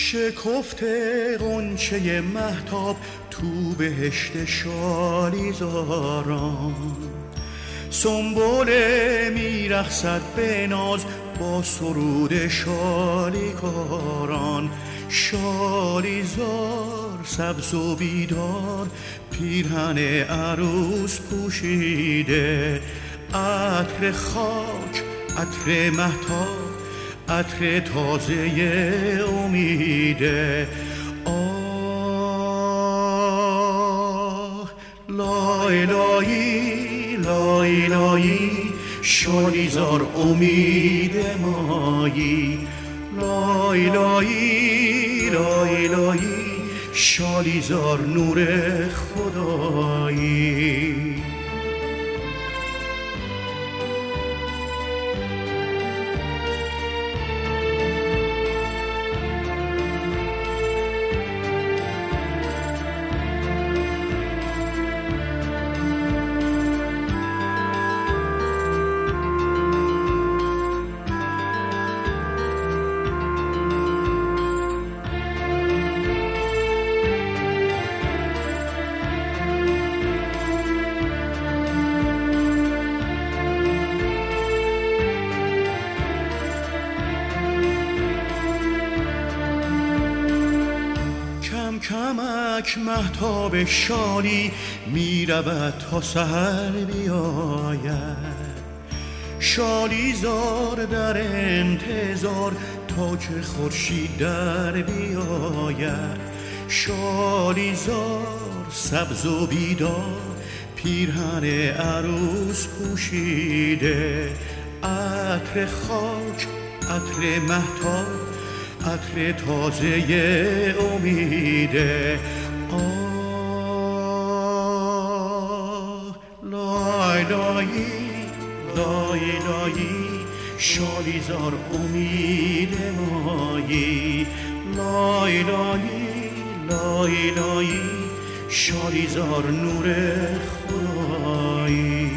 شکفته غنچه مهتاب تو بهشت شالیزاران، سنبل میرقصد به ناز با سرود شالیکاران. شالیزار سبز و بیدار پیرهن عروس پوشیده، عطر خاک، عطر مهتاب، عطر تازه امیده. آه لای لایی لای لایی، شالیزار امید مایی. لای لایی لای لایی، شالیزار نور خدایی. کمک مهتاب شالی می رود تا سحر بیاید، شالیزار در انتظار تا که خورشید در بیاید. شالیزار سبز و بیدار پیرهن عروس پوشیده، عطر خاک، عطر مهتاب، عطر تازه امیده. آه لای لایی لای لایی، شالیزار امید مایی. لای لایی لای لایی، شالیزار نور خدایی.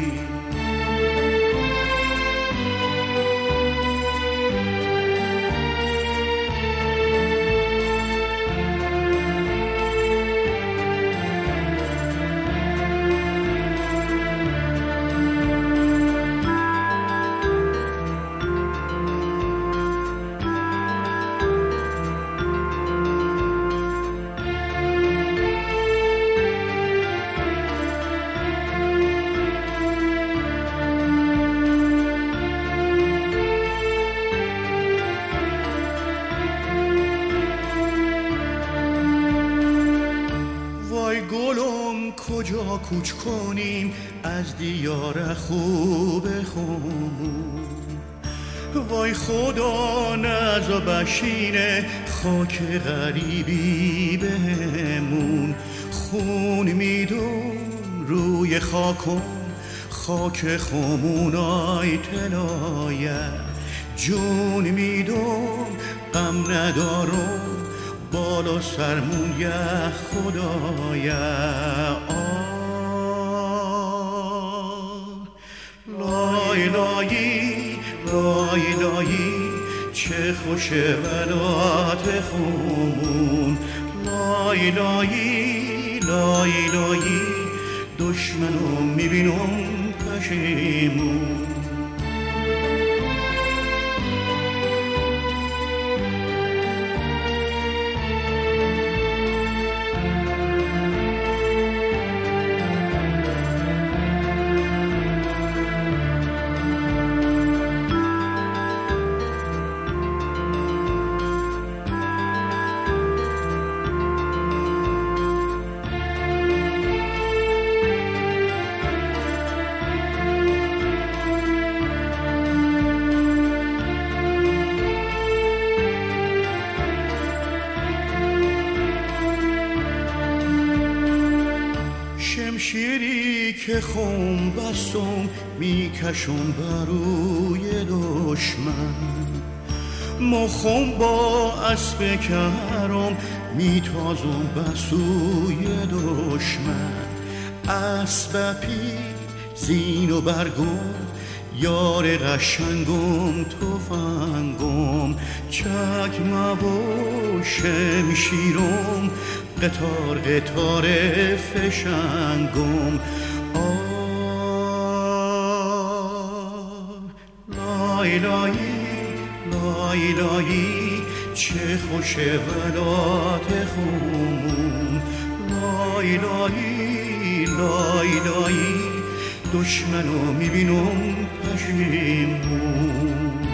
گلم کجا کوچ کنیم از دیار خوب خون؟ وای خدا نز و بشینه خاک غریبی بهمون. خون میدون روی خاکم، خاک خمونای تلایه. جون میدون غم ندارم، بالا سرمون یه خدایه. لای لایی لای لایی، چه خوشه ولات خمون. لای لایی لای لایی، دشمنو میبینم پشیمون. شمشیری که خون بستم میکشم بروی دشمن، مخم با اسب کرم میتازم بسوی دشمن. اسب پی زین و برگم یار قشنگم تفنگم چکمه و شمشیرم قطار قطار فشنگم لای لایی لای لایی چه خوش ولات خون لای لایی لای لایی دشمنو میبینم پشیمون